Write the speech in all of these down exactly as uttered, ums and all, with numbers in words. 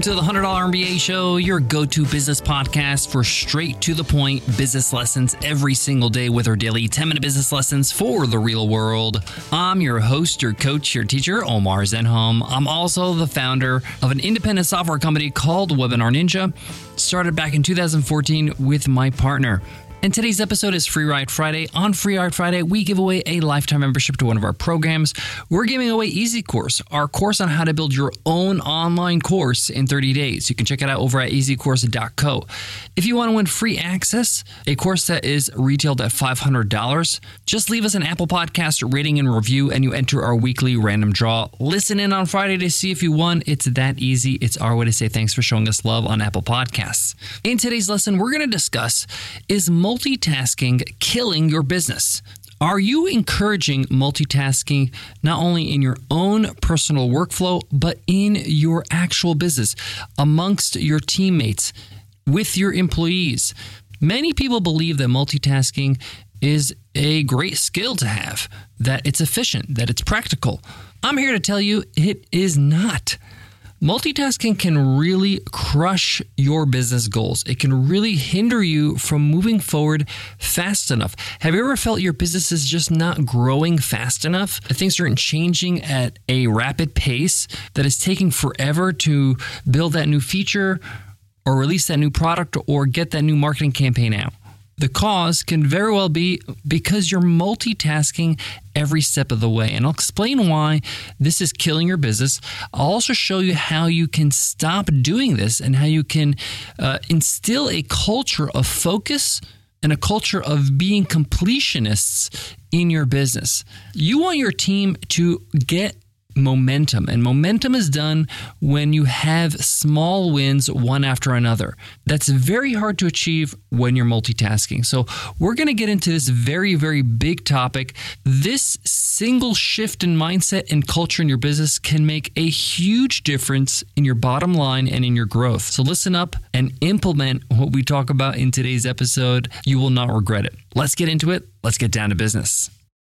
to the one hundred dollar M B A Show, your go-to business podcast for straight-to-the-point business lessons every single day with our daily ten-minute business lessons for the real world. I'm your host, your coach, your teacher, Omar Zenhom. I'm also the founder of an independent software company called Webinar Ninja, started back in two thousand fourteen with my partner. And today's episode is Free Ride Friday. On Free Ride Friday, we give away a lifetime membership to one of our programs. We're giving away Easy Course, our course on how to build your own online course in thirty days. You can check it out over at easy course dot co. If you want to win free access, a course that is retailed at five hundred dollars, just leave us an Apple Podcast rating and review, and you enter our weekly random draw. Listen in on Friday to see if you won. It's that easy. It's our way to say thanks for showing us love on Apple Podcasts. In today's lesson, we're going to discuss, is multitasking killing your business? Are you encouraging multitasking not only in your own personal workflow, but in your actual business, amongst your teammates, with your employees? Many people believe that multitasking is a great skill to have, that it's efficient, that it's practical. I'm here to tell you it is not. Multitasking can really crush your business goals. It can really hinder you from moving forward fast enough. Have you ever felt your business is just not growing fast enough? Things aren't changing at a rapid pace, that it's taking forever to build that new feature or release that new product or get that new marketing campaign out? The cause can very well be because you're multitasking every step of the way. And I'll explain why this is killing your business. I'll also show you how you can stop doing this and how you can uh, instill a culture of focus and a culture of being completionists in your business. You want your team to get momentum, and momentum is done when you have small wins one after another. That's very hard to achieve when you're multitasking. So we're going to get into this very, very big topic. This single shift in mindset and culture in your business can make a huge difference in your bottom line and in your growth. So listen up and implement what we talk about in today's episode. You will not regret it. Let's get into it. Let's get down to business.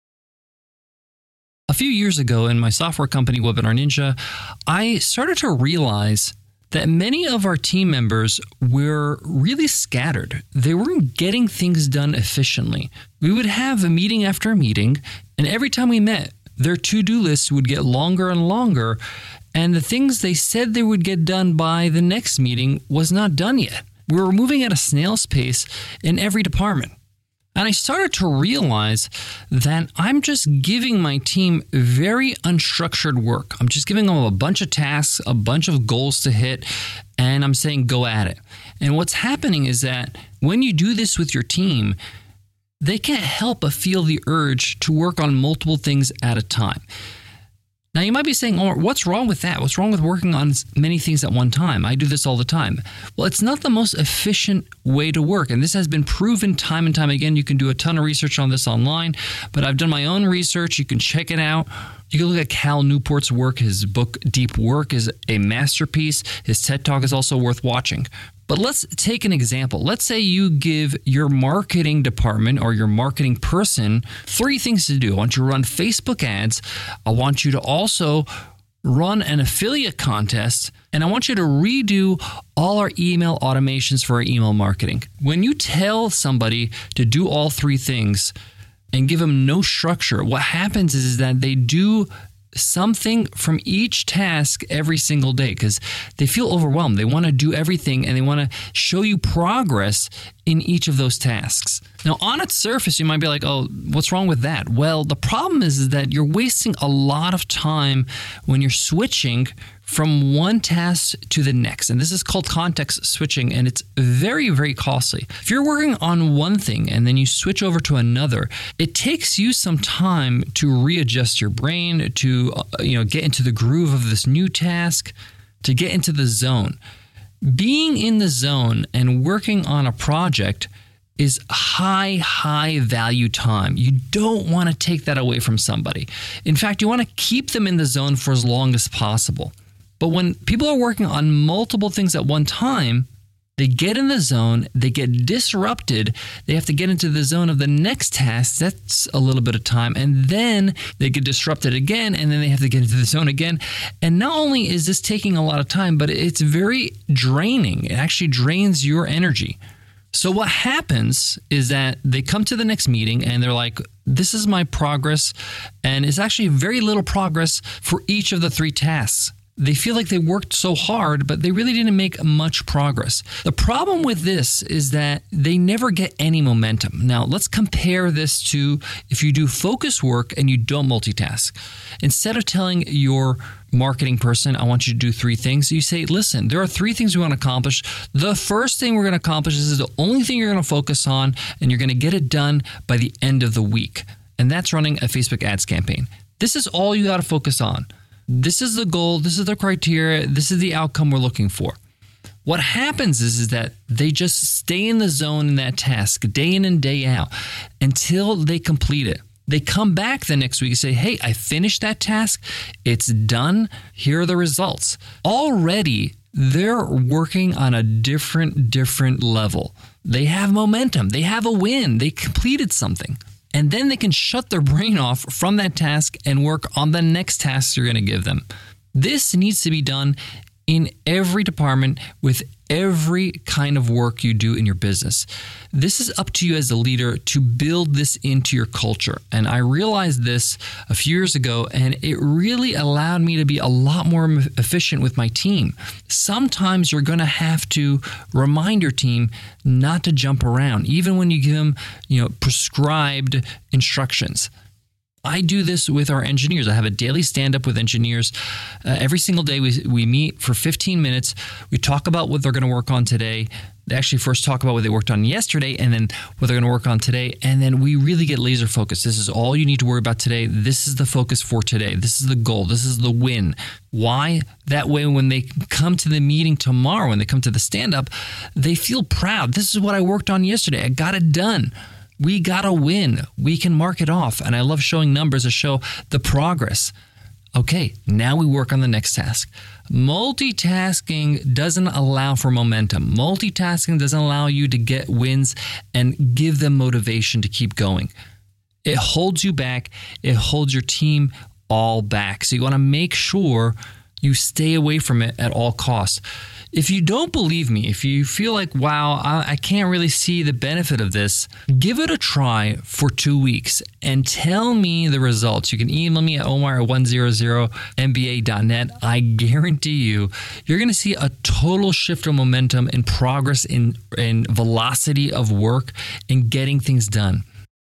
A few years ago in my software company, Webinar Ninja, I started to realize that many of our team members were really scattered. They weren't getting things done efficiently. We would have a meeting after a meeting, and every time we met, their to-do list would get longer and longer, and the things they said they would get done by the next meeting was not done yet. We were moving at a snail's pace in every department. And I started to realize that I'm just giving my team very unstructured work. I'm just giving them a bunch of tasks, a bunch of goals to hit, and I'm saying go at it. And what's happening is that when you do this with your team, they can't help but feel the urge to work on multiple things at a time. Now, you might be saying, oh, what's wrong with that? What's wrong with working on many things at one time? I do this all the time. Well, it's not the most efficient way to work. And this has been proven time and time again. You can do a ton of research on this online, but I've done my own research. You can check it out. You can look at Cal Newport's work. His book, Deep Work, is a masterpiece. His TED Talk is also worth watching. But let's take an example. Let's say you give your marketing department or your marketing person three things to do. I want you to run Facebook ads. I want you to also run an affiliate contest. And I want you to redo all our email automations for our email marketing. When you tell somebody to do all three things and give them no structure, what happens is that they do something from each task every single day because they feel overwhelmed. They want to do everything and they want to show you progress in each of those tasks. Now, on its surface, you might be like, oh, what's wrong with that? Well, the problem is, is that you're wasting a lot of time when you're switching from one task to the next. And this is called context switching, and it's very, very costly. If you're working on one thing and then you switch over to another, it takes you some time to readjust your brain, to uh, you know, get into the groove of this new task, to get into the zone. Being in the zone and working on a project is high, high value time. You don't want to take that away from somebody. In fact, you want to keep them in the zone for as long as possible. But when people are working on multiple things at one time, They get in the zone, they get disrupted, they have to get into the zone of the next task. That's a little bit of time. And then they get disrupted again, and then they have to get into the zone again. And not only is this taking a lot of time, but it's very draining. It actually drains your energy. So what happens is that they come to the next meeting and they're like, this is my progress. And it's actually very little progress for each of the three tasks. They feel like they worked so hard, but they really didn't make much progress. The problem with this is that they never get any momentum. Now, let's compare this to if you do focus work and you don't multitask. Instead of telling your marketing person, I want you to do three things, you say, listen, there are three things we want to accomplish. The first thing we're going to accomplish this is the only thing you're going to focus on, and you're going to get it done by the end of the week. And that's running a Facebook ads campaign. This is all you got to focus on. This is the goal. This is the criteria. This is the outcome we're looking for. What happens is, is that they just stay in the zone in that task day in and day out until they complete it. They come back the next week and say, hey, I finished that task. It's done. Here are the results. Already, they're working on a different, different level. They have momentum. They have a win. They completed something. And then they can shut their brain off from that task and work on the next task you're going to give them. This needs to be done in every department with every kind of work you do in your business. This is up to you as a leader to build this into your culture. And I realized this a few years ago, and it really allowed me to be a lot more efficient with my team. Sometimes you're going to have to remind your team not to jump around, even when you give them, you know, prescribed instructions. I do this with our engineers. I have a daily stand-up with engineers. Uh, every single day we we meet for fifteen minutes. We talk about what they're going to work on today. They actually first talk about what they worked on yesterday and then what they're going to work on today. And then we really get laser focused. This is all you need to worry about today. This is the focus for today. This is the goal. This is the win. Why? That way when they come to the meeting tomorrow, when they come to the stand-up, they feel proud. This is what I worked on yesterday. I got it done. We got to win. We can mark it off. And I love showing numbers to show the progress. Okay, now we work on the next task. Multitasking doesn't allow for momentum. Multitasking doesn't allow you to get wins and give them motivation to keep going. It holds you back. It holds your team all back. So you want to make sure you stay away from it at all costs. If you don't believe me, if you feel like, wow, I, I can't really see the benefit of this, give it a try for two weeks and tell me the results. You can email me at omar at one hundred m b a dot net. I guarantee you, you're going to see a total shift of momentum and progress in, in velocity of work and getting things done.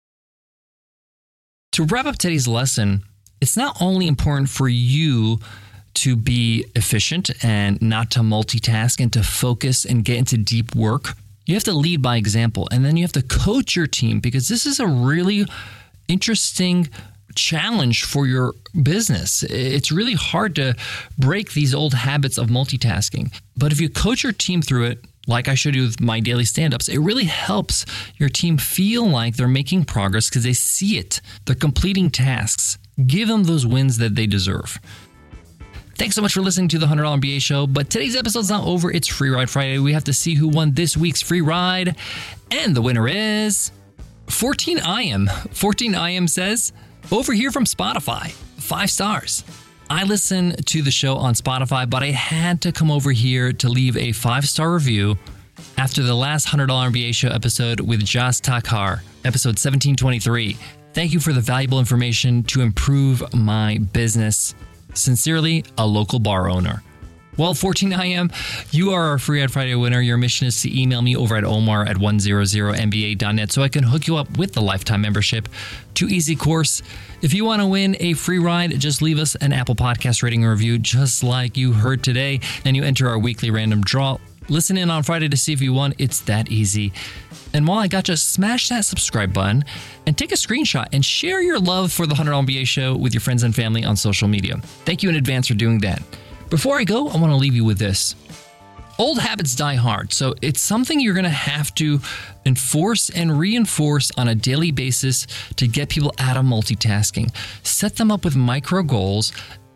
To wrap up today's lesson, it's not only important for you to be efficient and not to multitask and to focus and get into deep work. You have to lead by example, and then you have to coach your team, because this is a really interesting challenge for your business. It's really hard to break these old habits of multitasking. But if you coach your team through it, like I showed you with my daily stand-ups, it really helps your team feel like they're making progress because they see it. They're completing tasks. Give them those wins that they deserve. Thanks so much for listening to the one hundred dollar M B A Show, but today's episode's not over. It's Free Ride Friday. We have to see who won this week's free ride, and the winner is fourteen I M. fourteen I M says, over here from Spotify, five stars. I listen to the show on Spotify, but I had to come over here to leave a five-star review after the last one hundred dollar M B A Show episode with Jas Takhar, episode seventeen twenty-three. Thank you for the valuable information to improve my business. Sincerely, a local bar owner. Well, fourteen I M, you are our Free Ride Friday winner. Your mission is to email me over at omar at one hundred m b a dot net so I can hook you up with the lifetime membership to Easy Course. If you want to win a free ride, just leave us an Apple Podcast rating and review, just like you heard today, and you enter our weekly random draw. Listen in on Friday to see if you won. It's that easy. And while I got you, smash that subscribe button and take a screenshot and share your love for the one hundred dollar M B A Show with your friends and family on social media. Thank you in advance for doing that. Before I go, I want to leave you with this. Old habits die hard, so it's something you're going to have to enforce and reinforce on a daily basis to get people out of multitasking. Set them up with micro goals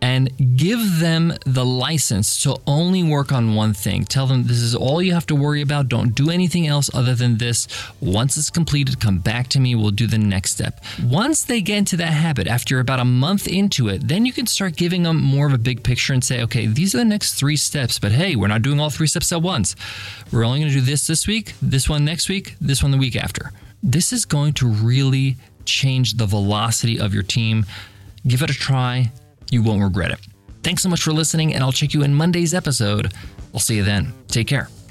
and give them the license to only work on one thing. Tell them this is all you have to worry about. Don't do anything else other than this. Once it's completed, come back to me. We'll do the next step. Once they get into that habit, after about a month into it, then you can start giving them more of a big picture and say, okay, these are the next three steps, but hey, we're not doing all three steps at once. We're only going to do this this week, this one next week, this one the week after. This is going to really change the velocity of your team. Give it a try. You won't regret it. Thanks so much for listening, and I'll check you in Monday's episode. I'll see you then. Take care.